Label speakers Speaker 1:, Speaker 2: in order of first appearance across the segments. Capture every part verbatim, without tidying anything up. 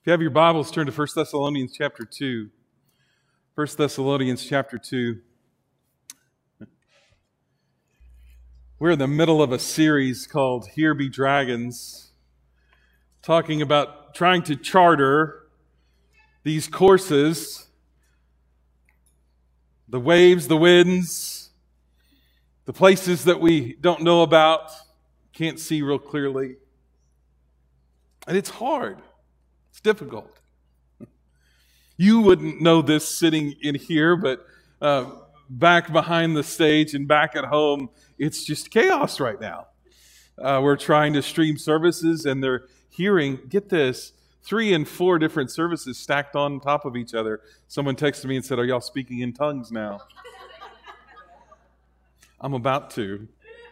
Speaker 1: If you have your Bibles, turn to First Thessalonians chapter two. First Thessalonians chapter two. We're in the middle of a series called Here Be Dragons, talking about trying to charter these courses, the waves, the winds, the places that we don't know about, can't see real clearly. And it's hard. It's difficult. You wouldn't know this sitting in here, but uh, back behind the stage and back at home, it's just chaos right now. Uh, we're trying to stream services, and they're hearing, get this, three and four different services stacked on top of each other. Someone texted me and said, "Are y'all speaking in tongues now?" I'm about to.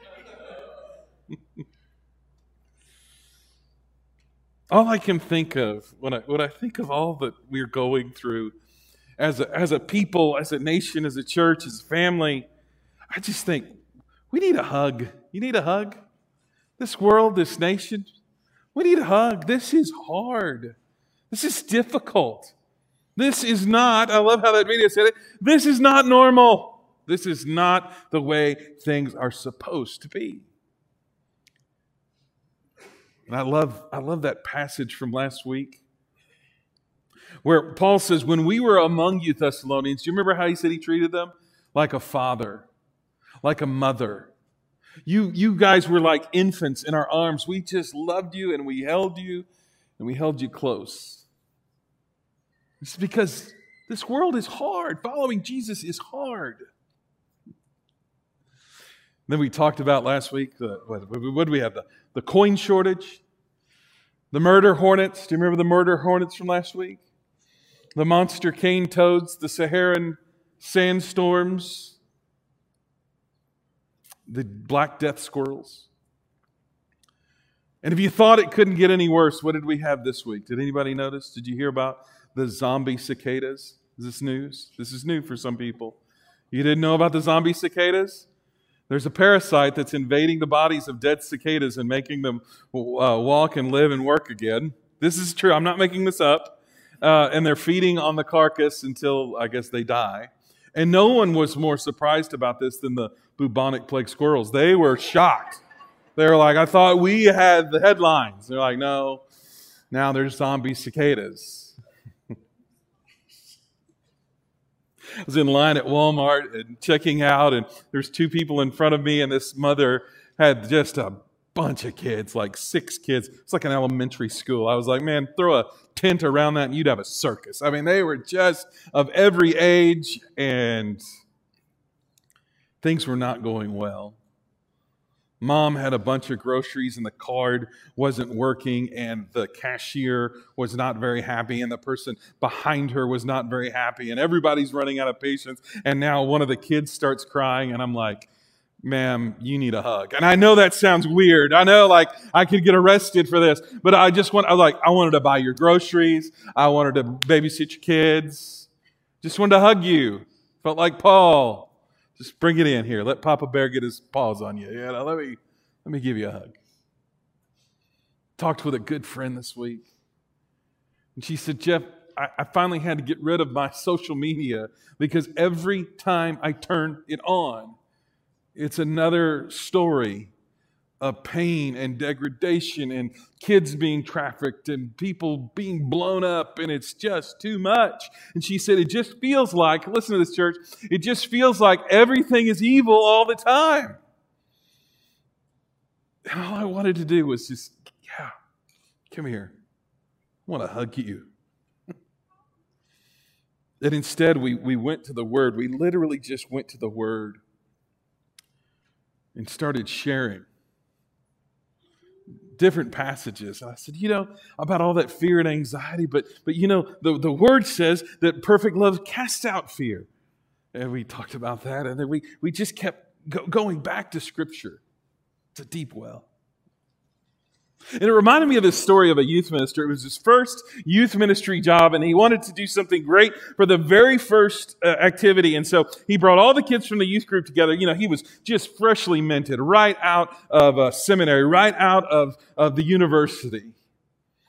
Speaker 1: All I can think of when I when I think of all that we're going through as a, as a people, as a nation, as a church, as a family, I just think we need a hug. You need a hug? This world, this nation, we need a hug. This is hard. This is difficult. This is not, I love how that video said it, this is not normal. This is not the way things are supposed to be. And I love, I love that passage from last week where Paul says, when we were among you Thessalonians, do you remember how he said he treated them? Like a father, like a mother. You, you guys were like infants in our arms. We just loved you and we held you and we held you close. It's because this world is hard. Following Jesus is hard. Then we talked about last week, the, what, what did we have? The, the coin shortage, the murder hornets. Do you remember the murder hornets from last week? The monster cane toads, the Saharan sandstorms, the black death squirrels. And if you thought it couldn't get any worse, what did we have this week? Did anybody notice? Did you hear about the zombie cicadas? Is this news? This is new for some people. You didn't know about the zombie cicadas? There's a parasite that's invading the bodies of dead cicadas and making them uh, walk and live and work again. This is true. I'm not making this up. Uh, and they're feeding on the carcass until, I guess, they die. And no one was more surprised about this than the bubonic plague squirrels. They were shocked. They were like, I thought we had the headlines. They're like, no, now there's zombie cicadas. I was in line at Walmart and checking out, and there's two people in front of me, and this mother had just a bunch of kids, like six kids. It's like an elementary school. I was like, man, throw a tent around that and you'd have a circus. I mean, they were just of every age, and things were not going well. Mom had a bunch of groceries and the card wasn't working and the cashier was not very happy and the person behind her was not very happy and everybody's running out of patience and now one of the kids starts crying and I'm like, ma'am, you need a hug. And I know that sounds weird. I know like I could get arrested for this, but I just want, I was like, I wanted to buy your groceries. I wanted to babysit your kids. Just wanted to hug you. Felt like Paul. Just bring it in here. Let Papa Bear get his paws on you. Yeah, let me let me give you a hug. Talked with a good friend this week. And she said, Jeff, I, I finally had to get rid of my social media because every time I turn it on, it's another story of pain and degradation and kids being trafficked and people being blown up, and it's just too much. And she said, it just feels like, listen to this, church, it just feels like everything is evil all the time. And all I wanted to do was just, yeah, come here. I want to hug you. And instead, we, we went to the Word. We literally just went to the Word and started sharing different passages. And I said, you know, about all that fear and anxiety, but but you know, the, the Word says that perfect love casts out fear. And we talked about that, and then we, we just kept go, going back to Scripture. It's a deep well. And it reminded me of this story of a youth minister. It was his first youth ministry job, and he wanted to do something great for the very first uh, activity. And so he brought all the kids from the youth group together. You know, he was just freshly minted, right out of a seminary, right out of, of the university.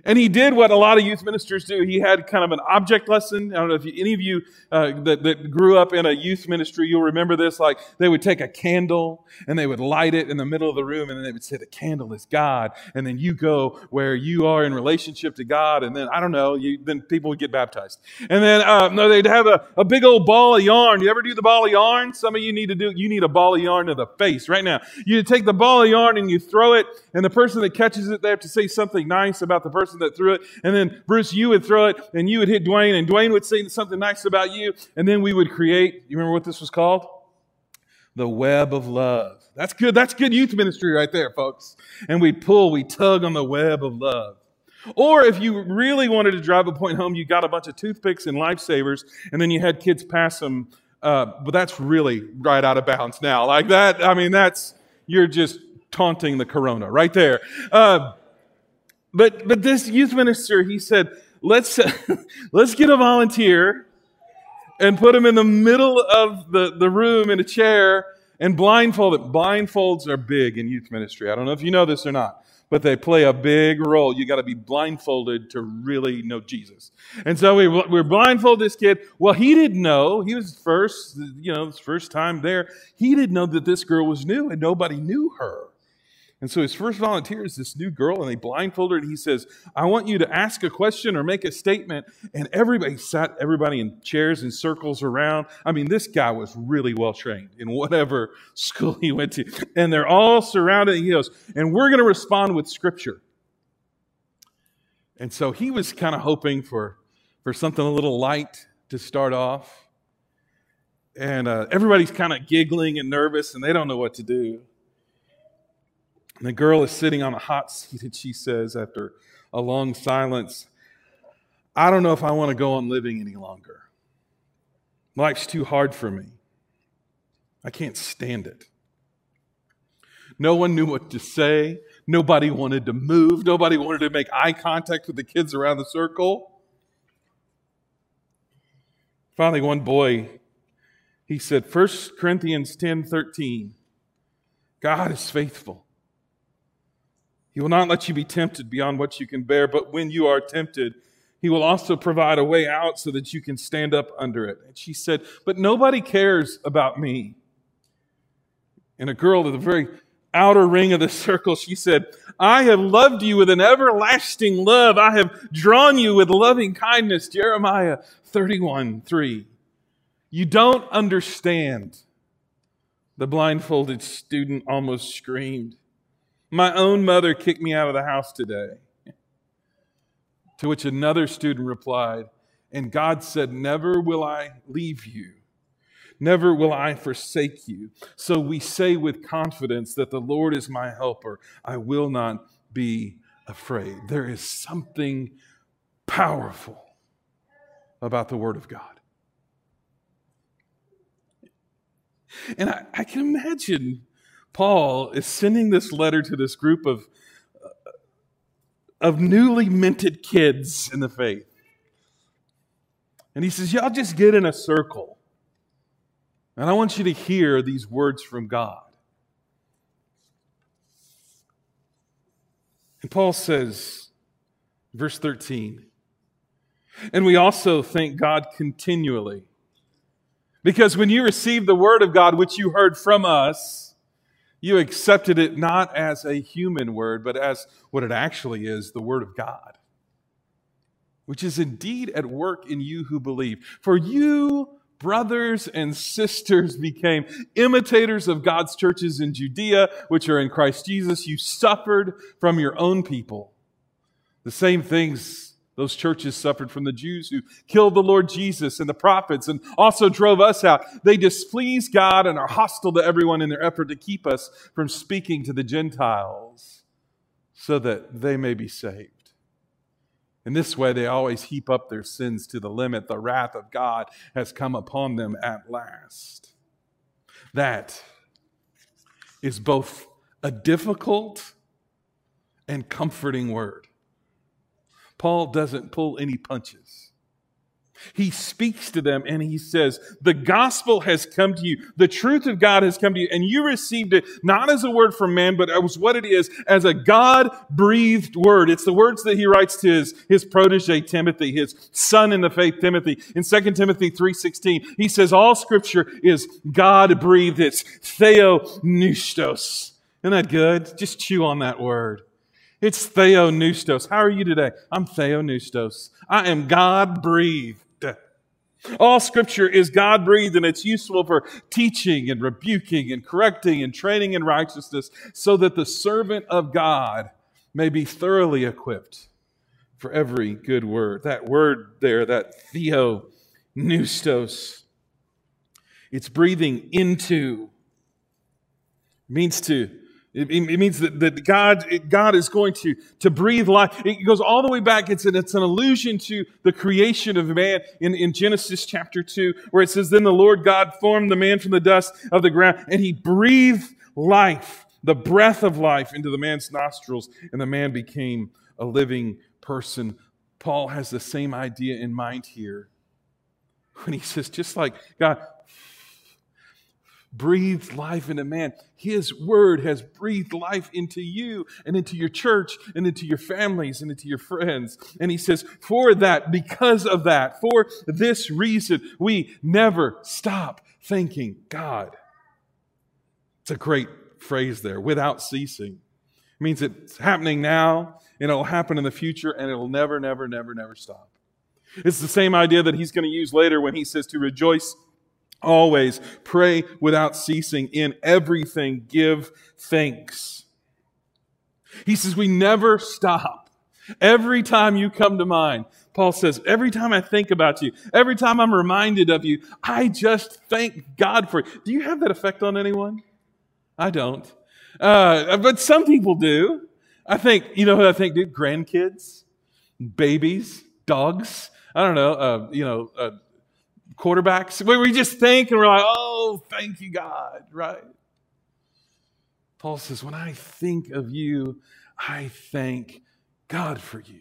Speaker 1: And he did what a lot of youth ministers do. He had kind of an object lesson. I don't know if you, any of you uh, that, that grew up in a youth ministry, you'll remember this. Like they would take a candle and they would light it in the middle of the room, and then they would say the candle is God. And then you go where you are in relationship to God. And then, I don't know, you, then people would get baptized. And then uh, no, they'd have a, a big old ball of yarn. You ever do the ball of yarn? Some of you need to do, you need a ball of yarn to the face right now. You take the ball of yarn and you throw it, and the person that catches it, they have to say something nice about the person that threw it. And then Bruce, you would throw it and you would hit Dwayne, and Dwayne would say something nice about you. And then we would create, you remember what this was called? The web of love. That's good. That's good youth ministry right there, folks. And we'd pull, we tug on the web of love. Or if you really wanted to drive a point home, you got a bunch of toothpicks and lifesavers, and then you had kids pass them. Uh, but that's really right out of bounds now. Like that, I mean, that's, you're just taunting the corona right there. Uh, But but this youth minister, he said, let's let's get a volunteer and put him in the middle of the, the room in a chair and blindfold it. Blindfolds are big in youth ministry. I don't know if you know this or not, but they play a big role. You got to be blindfolded to really know Jesus. And so we we blindfold this kid. Well, he didn't know. He was first, you know, his first time there. He didn't know that this girl was new, and nobody knew her. And so his first volunteer is this new girl, and they blindfold her, and he says, I want you to ask a question or make a statement. And everybody sat, everybody in chairs and circles around. I mean, this guy was really well trained in whatever school he went to. And they're all surrounded, and he goes, and we're going to respond with Scripture. And so he was kind of hoping for, for something a little light to start off. And uh, everybody's kind of giggling and nervous, and they don't know what to do. And the girl is sitting on a hot seat, and she says, after a long silence, I don't know if I want to go on living any longer. Life's too hard for me. I can't stand it. No one knew what to say. Nobody wanted to move. Nobody wanted to make eye contact with the kids around the circle. Finally, one boy, he said, First Corinthians ten thirteen, God is faithful. He will not let you be tempted beyond what you can bear, but when you are tempted, He will also provide a way out so that you can stand up under it. And she said, but nobody cares about me. And a girl to the very outer ring of the circle, she said, I have loved you with an everlasting love. I have drawn you with loving kindness. Jeremiah thirty-one three. You don't understand. The blindfolded student almost screamed. My own mother kicked me out of the house today. To which another student replied, and God said, never will I leave you. Never will I forsake you. So we say with confidence that the Lord is my helper. I will not be afraid. There is something powerful about the Word of God. And I, I can imagine Paul is sending this letter to this group of, of newly minted kids in the faith. And he says, y'all just get in a circle. And I want you to hear these words from God. And Paul says, verse thirteen, and we also thank God continually. Because when you received the word of God, which you heard from us, you accepted it not as a human word, but as what it actually is, the word of God, which is indeed at work in you who believe. For you, brothers and sisters, became imitators of God's churches in Judea, which are in Christ Jesus. You suffered from your own people. The same things those churches suffered from the Jews who killed the Lord Jesus and the prophets and also drove us out. They displease God and are hostile to everyone in their effort to keep us from speaking to the Gentiles so that they may be saved. In this way, they always heap up their sins to the limit. The wrath of God has come upon them at last. That is both a difficult and comforting word. Paul doesn't pull any punches. He speaks to them and he says, the gospel has come to you. The truth of God has come to you. And you received it not as a word from man, but as what it is, as a God-breathed word. It's the words that he writes to his, his protege, Timothy, his son in the faith, Timothy. In Second Timothy three sixteen, he says, all scripture is God-breathed. It's theopneustos. Isn't that good? Just chew on that word. It's theopneustos. How are you today? I'm theopneustos. I am God-breathed. All scripture is God-breathed, and it's useful for teaching and rebuking and correcting and training in righteousness, so that the servant of God may be thoroughly equipped for every good word. That word there, that theopneustos, it's breathing into, means to It, it means that, that God, God is going to, to breathe life. It goes all the way back. It's an, it's an allusion to the creation of man in, in Genesis chapter two, where it says, then the Lord God formed the man from the dust of the ground, and he breathed life, the breath of life, into the man's nostrils, and the man became a living person. Paul has the same idea in mind here when he says, just like God breathed life into man, his word has breathed life into you and into your church and into your families and into your friends. And he says, for that, because of that, for this reason, we never stop thanking God. It's a great phrase there, without ceasing. It means it's happening now, and it'll happen in the future, and it'll never, never, never, never stop. It's the same idea that he's going to use later when he says to rejoice always, pray without ceasing, in everything give thanks. He says we never stop. Every time you come to mind, Paul says, every time I think about you, every time I'm reminded of you, I just thank God for it. Do you have that effect on anyone? I don't. Uh, but some people do. I think, you know who I think do? Grandkids, babies, dogs. I don't know, uh, you know, uh, quarterbacks, where we just think and we're like, oh, thank you, God, right? Paul says, when I think of you, I thank God for you.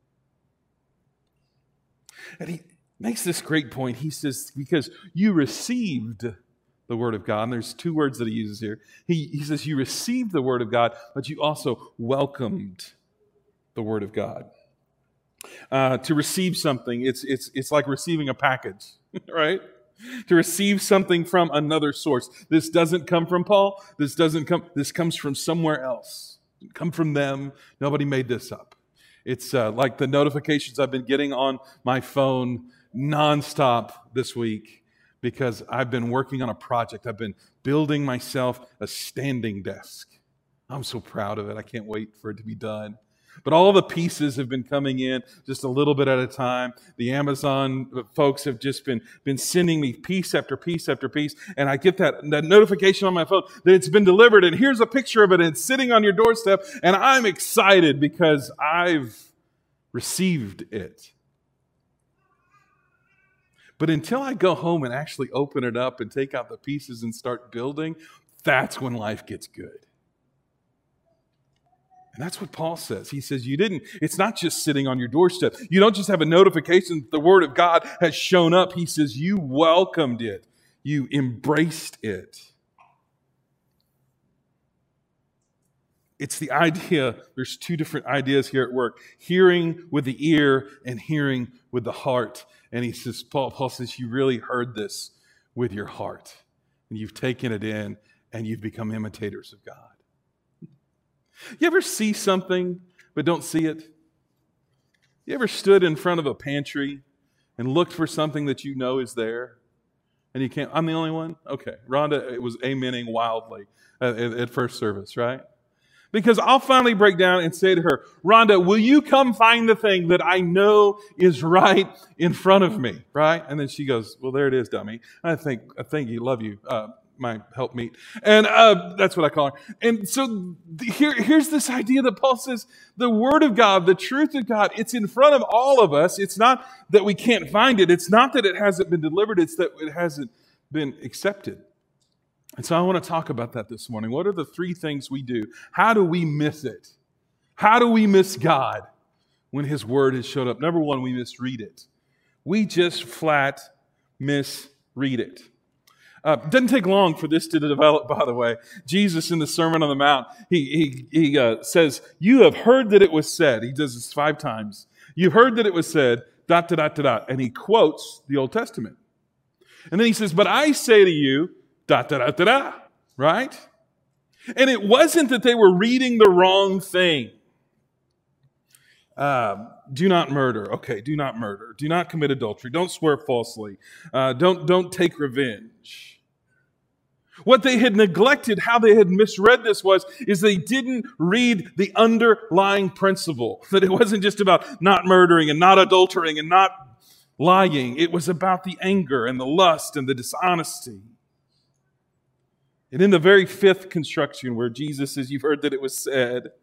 Speaker 1: And he makes this great point. He says, because you received the word of God, and there's two words that he uses here. He, he says, you received the word of God, but you also welcomed the word of God. Uh, to receive something, it's, it's, it's like receiving a package. Right? To receive something from another source. This doesn't come from Paul. This doesn't come, this comes from somewhere else. It come from them. Nobody made this up. It's uh, like the notifications I've been getting on my phone nonstop this week because I've been working on a project. I've been building myself a standing desk. I'm so proud of it. I can't wait for it to be done. But all the pieces have been coming in just a little bit at a time. The Amazon folks have just been, been sending me piece after piece after piece. And I get that, that notification on my phone that it's been delivered. And here's a picture of it. And it's sitting on your doorstep. And I'm excited because I've received it. But until I go home and actually open it up and take out the pieces and start building, that's when life gets good. And that's what Paul says. He says you didn't, it's not just sitting on your doorstep. You don't just have a notification that the word of God has shown up. He says you welcomed it. You embraced it. It's the idea, there's two different ideas here at work. Hearing with the ear and hearing with the heart. And he says, Paul, Paul says, you really heard this with your heart. And you've taken it in and you've become imitators of God. You ever see something but don't see it? You ever stood in front of a pantry and looked for something that you know is there and you can't? I'm the only one? Okay. Rhonda was amening wildly at, at first service, right? Because I'll finally break down and say to her, Rhonda, will you come find the thing that I know is right in front of me, right? And then she goes, well, there it is, dummy. And I think, I thank you, love you. Uh, my helpmeet. And uh, that's what I call her. And so here, here's this idea that Paul says, the word of God, the truth of God, it's in front of all of us. It's not that we can't find it. It's not that it hasn't been delivered. It's that it hasn't been accepted. And so I want to talk about that this morning. What are the three things we do? How do we miss it? How do we miss God when his word has showed up? Number one, we misread it. We just flat misread it. Uh, doesn't take long for this to develop, by the way. Jesus in the Sermon on the Mount, he, he, he uh, says, you have heard that it was said. He does this five times. You've heard that it was said, dot, dot, dot, dot, dot. And he quotes the Old Testament. And then he says, but I say to you, dot, dot, dot, dot, dot. Right? And it wasn't that they were reading the wrong thing. Uh, do not murder. Okay, do not murder. Do not commit adultery. Don't swear falsely. Uh, don't, don't take revenge. What they had neglected, how they had misread this was, is they didn't read the underlying principle. That it wasn't just about not murdering and not adultering and not lying. It was about the anger and the lust and the dishonesty. And in the very fifth construction where Jesus says, you've heard that it was said,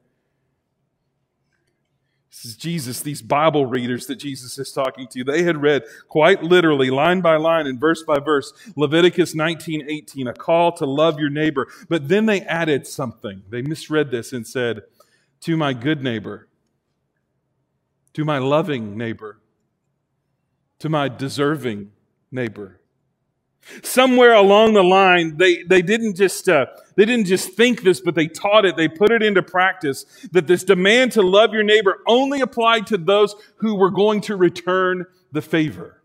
Speaker 1: this is Jesus, these Bible readers that Jesus is talking to, they had read quite literally, line by line and verse by verse, Leviticus nineteen eighteen, a call to love your neighbor. But then they added something. They misread this and said, to my good neighbor, to my loving neighbor, to my deserving neighbor. Somewhere along the line, they, they didn't just uh, they didn't just think this, but they taught it. They put it into practice. That this demand to love your neighbor only applied to those who were going to return the favor.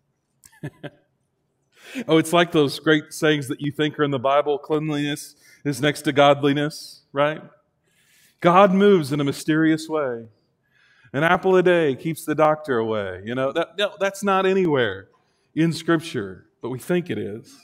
Speaker 1: Oh, it's like those great sayings that you think are in the Bible. Cleanliness is next to godliness, right? God moves in a mysterious way. An apple a day keeps the doctor away. You know, that, no, that's not anywhere in Scripture. But we think it is.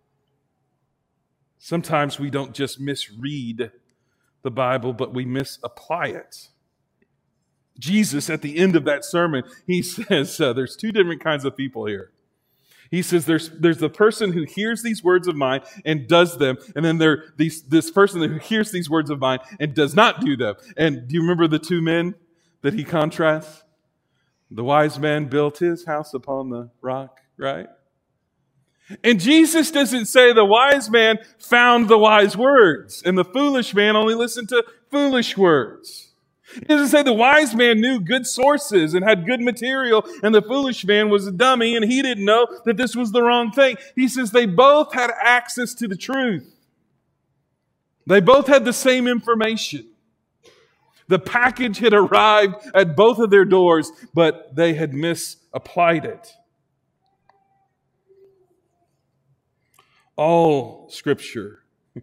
Speaker 1: Sometimes we don't just misread the Bible, but we misapply it. Jesus, at the end of that sermon, he says uh, there's two different kinds of people here. He says there's there's the person who hears these words of mine and does them, and then there these this person who hears these words of mine and does not do them. And do you remember the two men that he contrasts? The wise man built his house upon the rock, right? And Jesus doesn't say the wise man found the wise words and the foolish man only listened to foolish words. He doesn't say the wise man knew good sources and had good material and the foolish man was a dummy and he didn't know that this was the wrong thing. He says they both had access to the truth. They both had the same information. The package had arrived at both of their doors, but they had misapplied it. All Scripture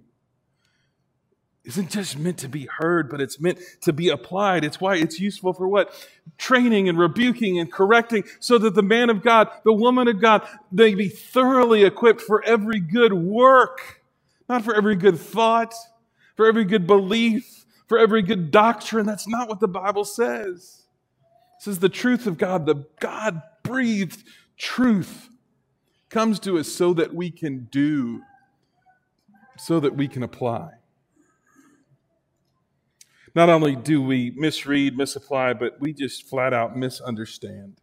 Speaker 1: isn't just meant to be heard, but it's meant to be applied. It's why it's useful for what? Training and rebuking and correcting, so that the man of God, the woman of God, they be thoroughly equipped for every good work. Not for every good thought, for every good belief, for every good doctrine. That's not what the Bible says. It says the truth of God, the God-breathed truth, comes to us so that we can do, so that we can apply. Not only do we misread, misapply, but we just flat out misunderstand.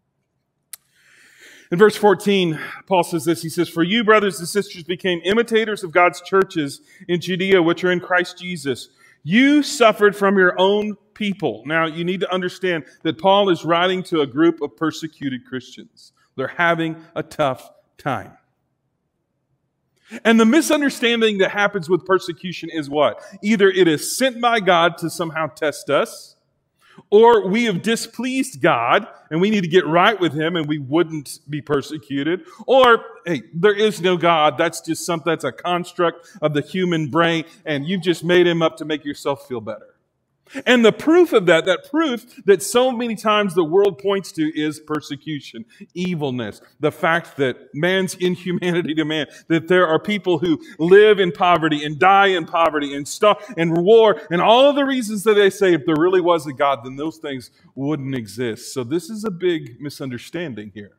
Speaker 1: In verse fourteen, Paul says this. He says, for you, brothers and sisters, became imitators of God's churches in Judea, which are in Christ Jesus. You suffered from your own people. Now, you need to understand that Paul is writing to a group of persecuted Christians. They're having a tough time. And the misunderstanding that happens with persecution is what? Either it is sent by God to somehow test us, or we have displeased God and we need to get right with Him and we wouldn't be persecuted. Or, hey, there is no God. That's just something, that's a construct of the human brain and you've just made Him up to make yourself feel better. And the proof of that, that proof that so many times the world points to is persecution, evilness, the fact that man's inhumanity to man, that there are people who live in poverty and die in poverty and stuff and war and all of the reasons that they say if there really was a God, then those things wouldn't exist. So this is a big misunderstanding here.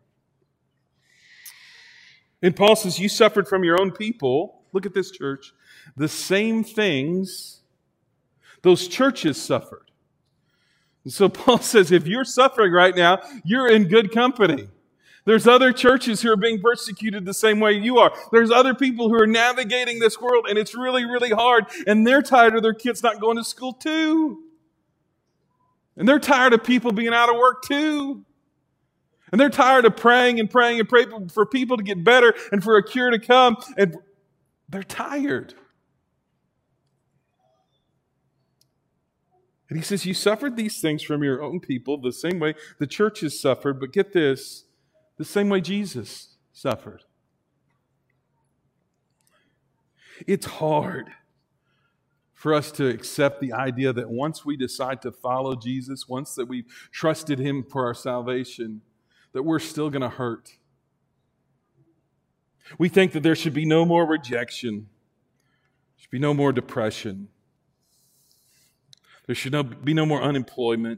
Speaker 1: And Paul says, you suffered from your own people. Look at this, church. The same things those churches suffered. And so Paul says, if you're suffering right now, you're in good company. There's other churches who are being persecuted the same way you are. There's other people who are navigating this world, and it's really, really hard, and they're tired of their kids not going to school too. And they're tired of people being out of work too. And they're tired of praying and praying and praying for people to get better and for a cure to come. And they're tired. And he says, you suffered these things from your own people the same way the church has suffered. But get this, the same way Jesus suffered. It's hard for us to accept the idea that once we decide to follow Jesus, once that we've trusted him for our salvation, that we're still going to hurt. We think that there should be no more rejection. There should be no more depression. There should no, be no more unemployment.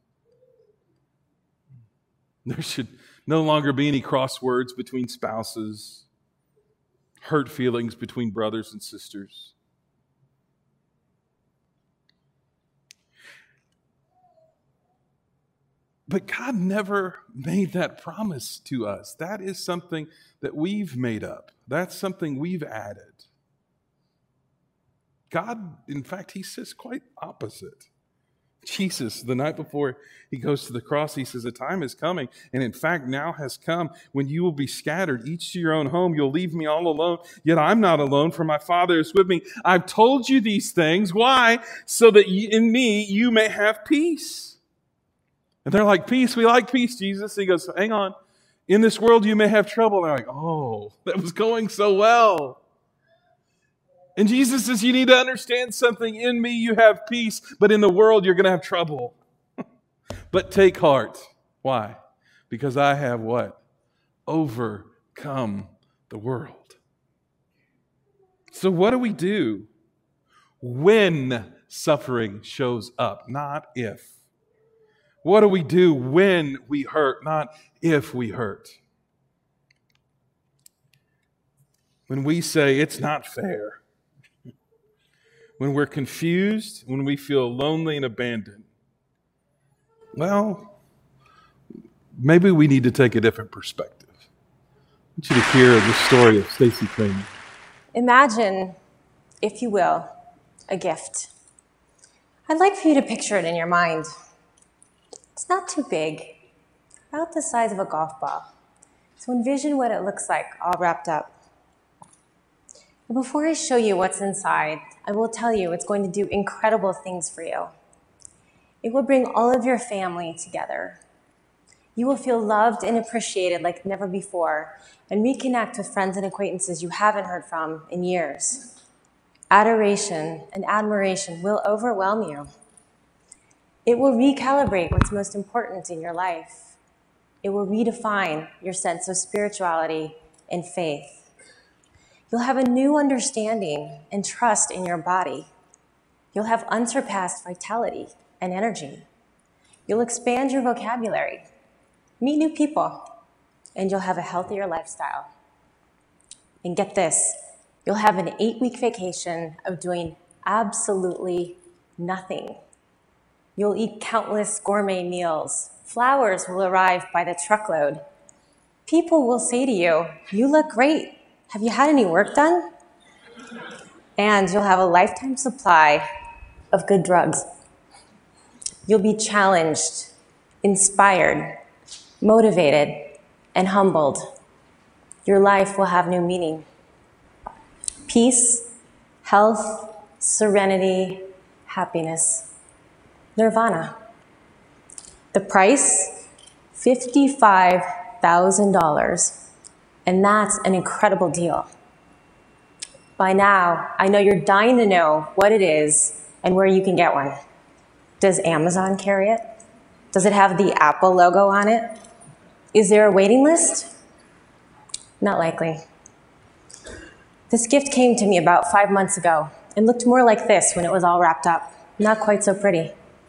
Speaker 1: There should no longer be any crosswords between spouses, hurt feelings between brothers and sisters. But God never made that promise to us. That is something that we've made up. That's something we've added. God, in fact, he says quite opposite. Jesus, the night before he goes to the cross, he says, a time is coming, and in fact now has come, when you will be scattered, each to your own home. You'll leave me all alone, yet I'm not alone, for my Father is with me. I've told you these things. Why? So that in me you may have peace. And they're like, peace? We like peace, Jesus. He goes, hang on. In this world you may have trouble. And they're like, oh, that was going so well. And Jesus says, you need to understand something. In me you have peace, but in the world you're going to have trouble. But take heart. Why? Because I have what? Overcome the world. So what do we do when suffering shows up? Not if. What do we do when we hurt? Not if we hurt. When we say it's not fair. When we're confused, when we feel lonely and abandoned, well, maybe we need to take a different perspective. I want you to hear the story of Stacy Kramer.
Speaker 2: Imagine, if you will, a gift. I'd like for you to picture it in your mind. It's not too big, about the size of a golf ball. So envision what it looks like all wrapped up. But before I show you what's inside, I will tell you it's going to do incredible things for you. It will bring all of your family together. You will feel loved and appreciated like never before, and reconnect with friends and acquaintances you haven't heard from in years. Adoration and admiration will overwhelm you. It will recalibrate what's most important in your life. It will redefine your sense of spirituality and faith. You'll have a new understanding and trust in your body. You'll have unsurpassed vitality and energy. You'll expand your vocabulary, meet new people, and you'll have a healthier lifestyle. And get this, you'll have an eight-week vacation of doing absolutely nothing. You'll eat countless gourmet meals. Flowers will arrive by the truckload. People will say to you, you look great. Have you had any work done? And you'll have a lifetime supply of good drugs. You'll be challenged, inspired, motivated, and humbled. Your life will have new meaning. Peace, health, serenity, happiness. Nirvana. The price, fifty-five thousand dollars. And that's an incredible deal. By now, I know you're dying to know what it is and where you can get one. Does Amazon carry it? Does it have the Apple logo on it? Is there a waiting list? Not likely. This gift came to me about five months ago and looked more like this when it was all wrapped up. Not quite so pretty.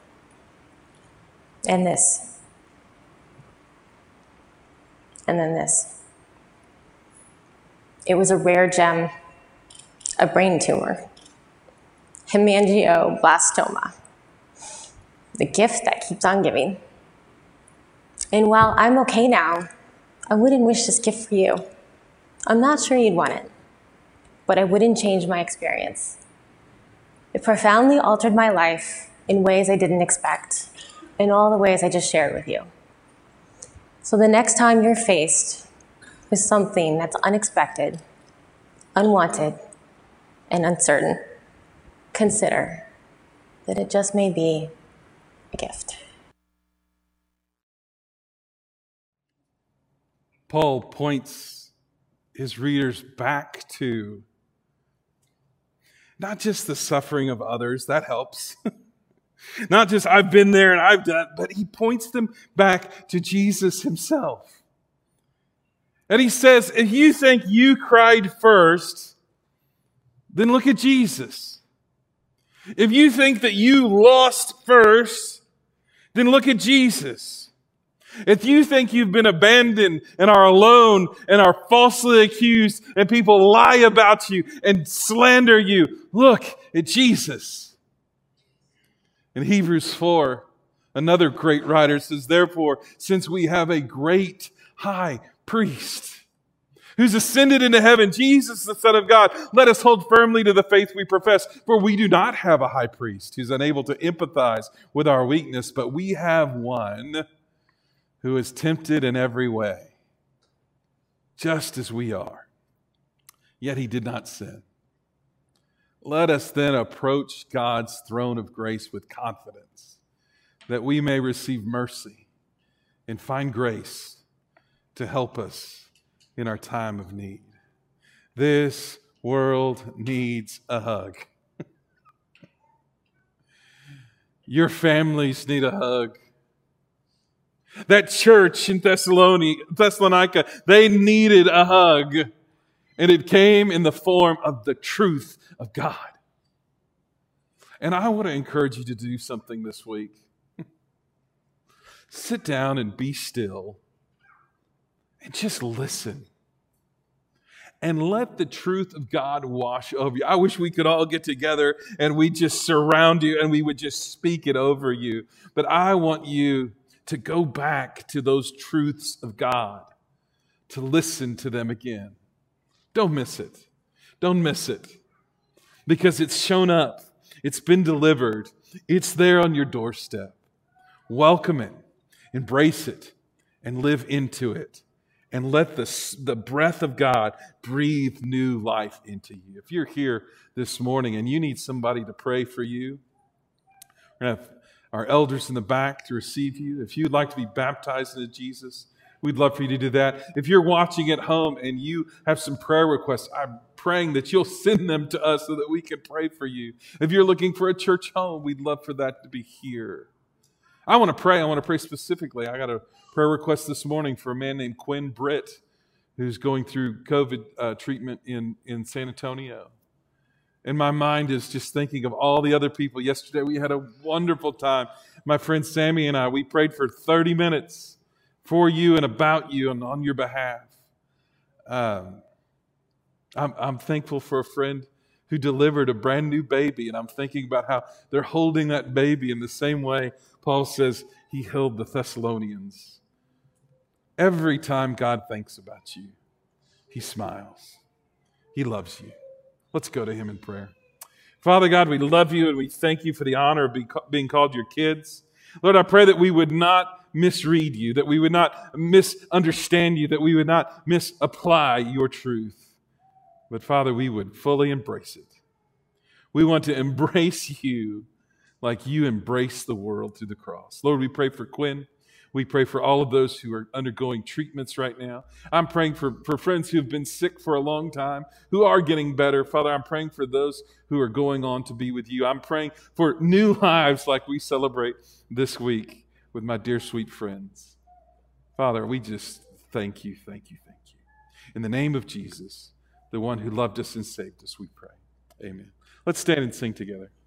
Speaker 2: And this. And then this. It was a rare gem, a brain tumor, hemangioblastoma, the gift that keeps on giving. And while I'm okay now, I wouldn't wish this gift for you. I'm not sure you'd want it, but I wouldn't change my experience. It profoundly altered my life in ways I didn't expect, in all the ways I just shared with you. So the next time you're faced with something that's unexpected, unwanted, and uncertain, consider that it just may be a gift.
Speaker 1: Paul points his readers back to not just the suffering of others, that helps. Not just I've been there and I've done, but he points them back to Jesus himself. And he says, if you think you cried first, then look at Jesus. If you think that you lost first, then look at Jesus. If you think you've been abandoned and are alone and are falsely accused and people lie about you and slander you, look at Jesus. In Hebrews four, another great writer says, therefore, since we have a great high priest who's ascended into heaven, Jesus, the Son of God, let us hold firmly to the faith we profess. For we do not have a high priest who's unable to empathize with our weakness, but we have one who is tempted in every way, just as we are. Yet he did not sin. Let us then approach God's throne of grace with confidence, that we may receive mercy and find grace to help us in our time of need. This world needs a hug. Your families need a hug. That church in Thessalonica, they needed a hug. And it came in the form of the truth of God. And I want to encourage you to do something this week. Sit down and be still and just listen. And let the truth of God wash over you. I wish we could all get together and we just surround you and we would just speak it over you. But I want you to go back to those truths of God, to listen to them again. Don't miss it. Don't miss it. Because it's shown up. It's been delivered. It's there on your doorstep. Welcome it. Embrace it. And live into it. And let the, the breath of God breathe new life into you. If you're here this morning and you need somebody to pray for you, we're going to have our elders in the back to receive you. If you'd like to be baptized into Jesus, we'd love for you to do that. If you're watching at home and you have some prayer requests, I'm praying that you'll send them to us so that we can pray for you. If you're looking for a church home, we'd love for that to be here. I want to pray. I want to pray specifically. I got a prayer request this morning for a man named Quinn Britt, who's going through COVID uh, treatment in, in San Antonio. And my mind is just thinking of all the other people. Yesterday we had a wonderful time. My friend Sammy and I, we prayed for thirty minutes for you and about you and on your behalf. Um, I'm, I'm thankful for a friend who delivered a brand new baby, and I'm thinking about how they're holding that baby in the same way Paul says he held the Thessalonians. Every time God thinks about you, he smiles. He loves you. Let's go to him in prayer. Father God, we love you and we thank you for the honor of being called your kids. Lord, I pray that we would not misread you, that we would not misunderstand you, that we would not misapply your truth. But Father, we would fully embrace it. We want to embrace you like you embrace the world through the cross. Lord, we pray for Quinn. We pray for all of those who are undergoing treatments right now. I'm praying for, for friends who have been sick for a long time, who are getting better. Father, I'm praying for those who are going on to be with you. I'm praying for new lives like we celebrate this week with my dear sweet friends. Father, we just thank you, thank you, thank you. In the name of Jesus, the one who loved us and saved us, we pray. Amen. Let's stand and sing together.